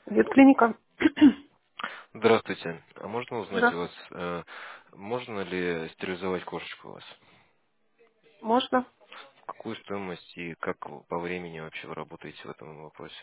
Ветклиника. Здравствуйте. А можно узнать у Да, вас, можно ли стерилизовать кошечку у вас? можно. Какую стоимость и как по времени вообще вы работаете в этом вопросе?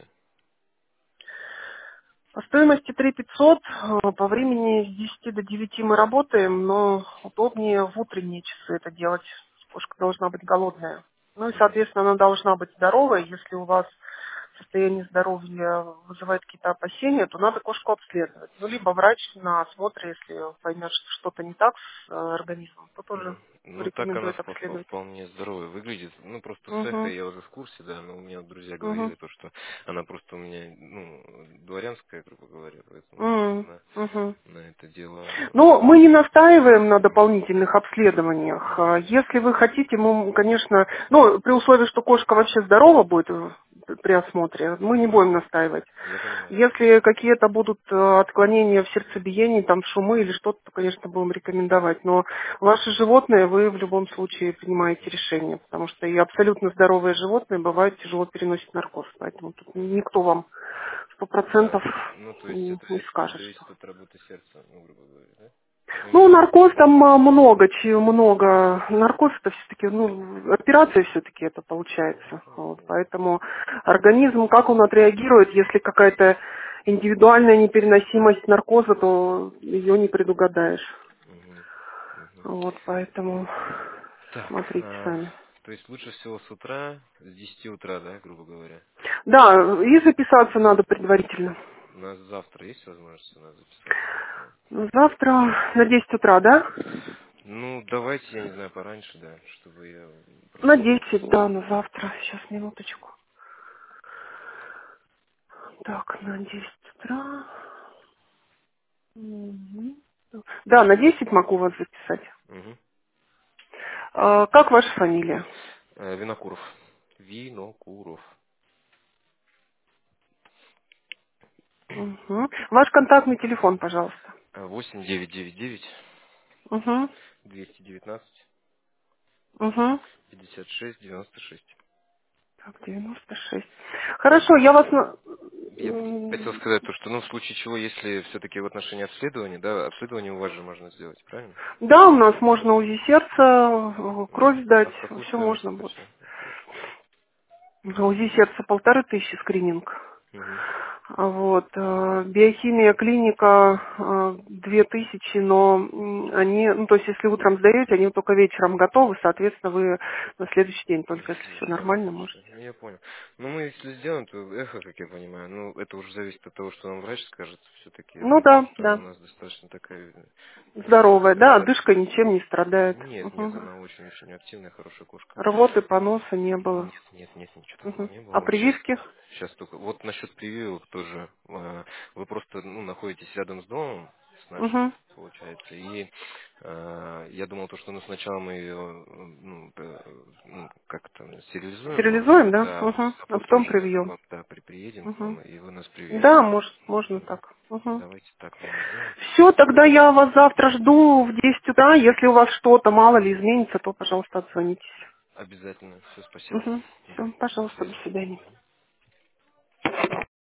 По стоимости 3500, по времени с 10 до 9 мы работаем, но удобнее в утренние часы это делать. Кошка должна быть голодная. Ну и, Мгм. соответственно, она должна быть здоровой. Если у вас состояние здоровья вызывает какие-то опасения, то надо кошку обследовать. Ну, либо врач на осмотре, если поймет, что что-то не так с организмом, то тоже Мгм. Ну, так она рекомендует обследовать. вполне здоровая выглядит. Ну, просто с эхо Угу, я уже в курсе, да, но у меня вот друзья угу, говорили то, что она просто у меня, дворянская, грубо говоря, поэтому угу, на, угу. на это дело. Но мы не настаиваем на дополнительных обследованиях. Мгм. Если вы хотите, мы, конечно, ну, при условии, что кошка вообще здорова будет при осмотре, мы не Мгм. будем настаивать. Я понимаю. Если какие-то будут отклонения в сердцебиении, там шумы или что-то, то, конечно, будем рекомендовать. Но ваше животное вы в любом случае принимаете решение, потому что и абсолютно здоровые животные бывают тяжело переносят наркоз. Поэтому тут никто вам 100% Ну, то есть не это не все-таки скажет, что. зависит от работы сердца, ну, грубо говоря, да? Ну, Ну, именно наркоз там много, много. Наркоз это все-таки, ну, операция все-таки это получается. Вот, понятно. поэтому организм, как он отреагирует, если какая-то индивидуальная непереносимость наркоза, то ее не предугадаешь. Мгм. Мгм. Вот, поэтому Так, смотрите сами. то есть лучше всего с утра, с 10 утра, да, грубо говоря. Да, и записаться надо предварительно. У нас завтра есть возможность у нас записаться как-то? Ну, завтра на 10 утра, да? Ну, давайте, я не знаю, пораньше, да, чтобы я На просто... 10, да, на завтра. Сейчас, минуточку. Так, на 10 утра. Мгм. Да, на 10 могу вас записать. Угу. Как ваша фамилия? Винокуров. Винокуров. Угу. Ваш контактный телефон, пожалуйста. 8999 Угу. 219 Угу. 56 96. Так, 96. Хорошо, я вас... Я хотел сказать то, что, ну, в случае чего, если все-таки в отношении обследования, да, обследование у вас же можно сделать, правильно? Да, у нас можно УЗИ сердца, кровь сдать, А в какую все можно стоимость это будет. все входит? УЗИ сердца 1500 скрининг. Угу. Вот. Биохимия клиника 2000, но они, ну то есть если утром сдаете, они только вечером готовы, соответственно вы на следующий день, только если все нормально, можете. Ну, я понял. Ну, мы если сделаем, то эхо, как я понимаю, ну, это уже зависит от того, что нам врач скажет. Все-таки, Ну ну, да, что она у да. нас достаточно такая Здоровая, активная. да, одышка ничем не страдает. Нет, нет, Мгм. она очень-очень активная, хорошая кошка. Рвоты, поноса не было. Нет, нет, нет, ничего такого Мгм. не было. А Вот сейчас, прививки? сейчас только. Вот насчет прививок тоже. Вы просто, ну, находитесь рядом с домом, с нашим, Угу. получается. И я думал, то, что ну сначала мы ее, ну, ну, как то стерилизуем, Стерилизуем, да? да, Угу. а А потом потом уже привьем. вот, да, приедем к Угу. вам, и вы нас Да, привьете. может, можно Мгм. так. Угу. Давайте так, наверное, сделаем. Все, тогда я вас завтра жду в 10 утра. Если у вас что-то мало ли изменится, то, пожалуйста, отзвонитесь. Обязательно. Все, спасибо. Угу. Да, Все, до пожалуйста, до связи. свидания.